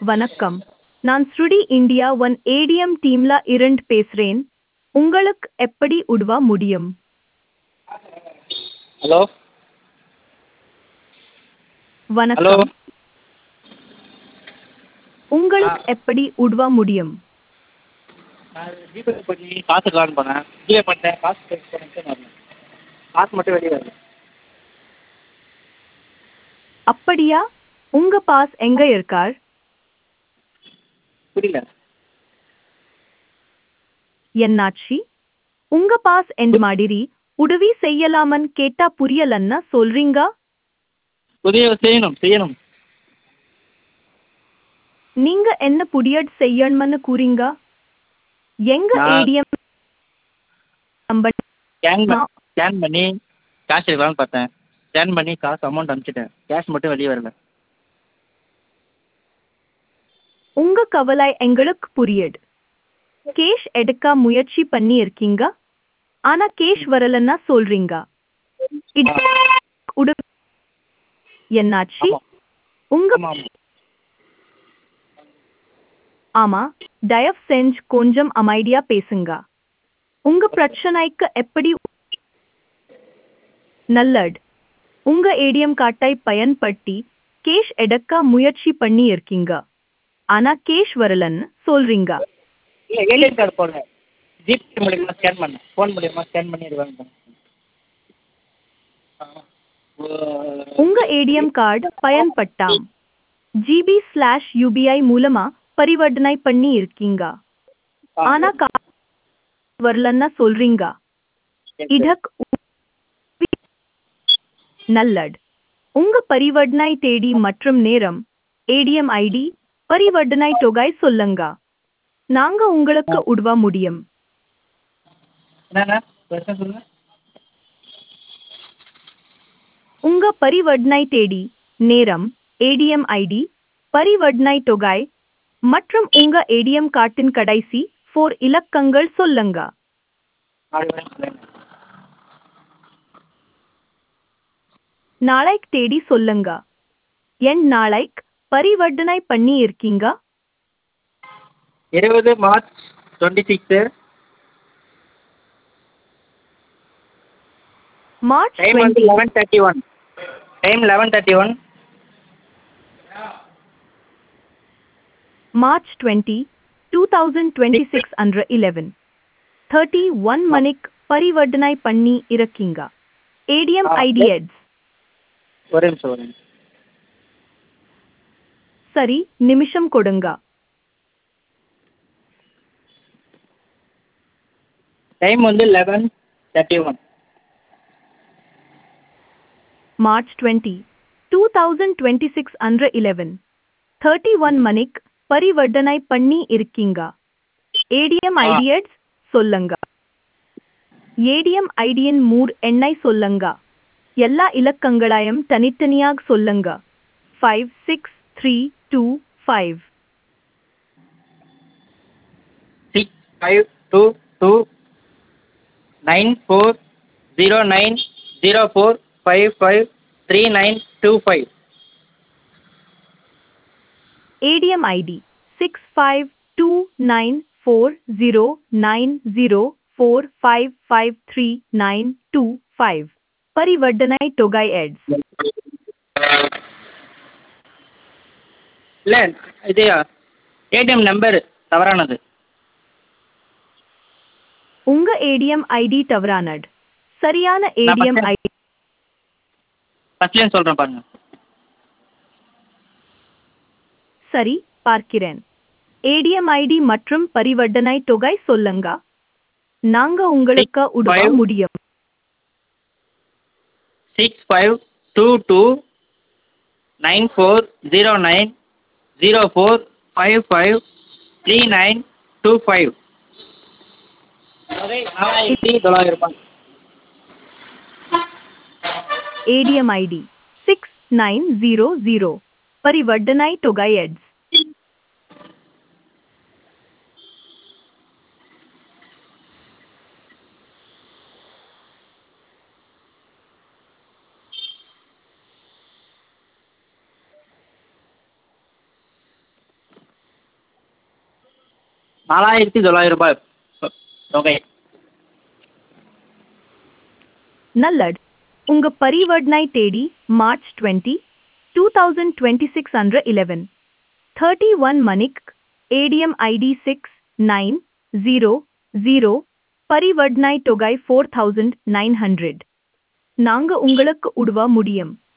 வணக்கம். நான் ஸ்ருடி India one ATM டீம்ல இருந்து பேசுறேன். உங்களுக்கு எப்படி உதவ முடியும்? Hello hello. வணக்கம். உங்களுக்கு எப்படி உதவ முடியும்? நான் ஜிபே பண்ணி காசு எடுக்கலான்னு போனேன். ஜிபே பண்ணிட்டேன், காசு பே பண்ணிட்டு வரல. காசு மட்டும் வெளியே வரல. அப்படியா? உங்க பாஸ் எங்க இருக்கார்? புரியல. என்னாச்சி? உங்க பாஸ் எந்த மாதிரி உதவி செய்யலாமன்னு கேட்டா புரியலன்னா சொல்றீங்க? செய்யணும் செய்யணும். நீங்க என்ன புடியட் செய்யணும்னு கூறீங்க? எங்க நான் ஏடிஎம் நம்பர் ஸ்கேன் பண்ணி காசு எடுக்கலான்னு பார்த்தேன். ஸ்கேன் பண்ணி காசு அமௌண்ட் அனுப்பிச்சிட்டேன். கேஷ் மட்டும் வெளியே வரல. உங்க கவலை எங்களுக்கு புரியுது. கேஷ் எடுக்க முயற்சி பண்ணி இருக்கீங்க, ஆனா கேஷ் வரலன்னா சொல்றீங்க. இது உதவி என்னாச்சி? ஆமாம் உங்க ஆமாம் ஆமாம். ஆமா, தயவு செஞ்சு கொஞ்சம் அமைதியா பேசுங்க. உங்க பிரச்சனைக்கு எப்படி நல்லது. உங்க ஏடிஎம் கார்டை பயன்படுத்தி கேஷ் எடுக்க முயற்சி பண்ணி இருக்கீங்க, ஆனா கேஷ் வரலன்னு சொல்றீங்க. இல்லை, ஏடிஎம் கார்டு போடல. ஜிபே மூலியமாக ஸ்கேன் பண்ணேன். ஃபோன் மூலியமாக ஸ்கேன் பண்ணி எடுக்கலான்னு உங்க ஏடிஎம் கார்டு பயன்பட்டாம் GB/UBI மூலமா பரிவர்த்தனை பண்ணி இருக்கீங்க, ஆனா காசு வரலன்னா சொல்றீங்க. இதற்கு நல்லது. உங்க பரிவர்த்தனை தேதி மற்றும் நேரம், ஏடிஎம் ஐடி, பரிவர்த்தனை தொகை சொல்லுங்க. நாங்க உங்களுக்கு உதவ முடியும். என்னண்ணா பிரச்சனை சொல்லுங்கள். உங்க பரிவர்த்தனை தேதி, நேரம், ஏடிஎம் ஐடி, பரிவர்த்தனை தொகை மற்றும் உங்க ஏடிஎம் கார்டின் கடைசி 4 இலக்கங்கள் சொல்லுங்க. நாளைக்கு தேதி சொல்லுங்க. என் நாளைக்கு பரிவர்த்தனை பண்ணி இருக்கீங்க? 20 மார்ச் 26. மார்ச் டைம் வந்து 20, 11:31. டைம் 11:31. March 20, 2026 அன்று 11:31 மணிக்கு பரிவர்த்தனை பண்ணி இருக்கீங்க. ஏடிஎம் ஐடி எட்ஸ். ஒரு நிமிஷம். சரி, நிமிஷம் கொடுங்க. டைம் வந்து 11:31. மார்ச் 20, 2026 அன்று 11:31 மணிக்கு பரிவர்த்தனை பண்ணி இருக்கீங்க. ஏடிஎம் ஐடி எட்ஸ் சொல்லுங்க. ஏடிஎம் ஐடியின் மூர் எண்ணை சொல்லுங்க. எல்லா இலக்கங்களையும் தனித்தனியாக சொல்லுங்க. 56325. 6522940904553925. ADM ID 65294090455392 பரிவர்த்தனை தொகை எட்ஸ். இல்லை, இது ஏடிஎம் நம்பர் தவறானது. உங்க ஏடிஎம் ஐடி தவறானது. சரியான நான் ஏடிஎம் ஐடி ஃபஸ்ட்லேயும் சொல்கிறேன் பாருங்க. சரி, பார்க்கிறேன். ஏடிஎம் ஐடி மற்றும் பரிவர்த்தனை தொகை சொல்லுங்க. நாங்க உங்களுக்கு உதவ முடியும். 6522940904553925. 4900. ADM ID 6900 பரிவர்த்தனை தொகை எட்ஸ். ரூபாய் தொகை. நல்லது. உங்க பரிவர்த்தனை தேதி மார்ச் 20, 2026 அன்று 11:31 மணிக்கு ஏடிஎம் ஐடி 6900 பரிவர்த்தனை தொகை 4900. நாங்க உங்களுக்கு உதவ முடியும்.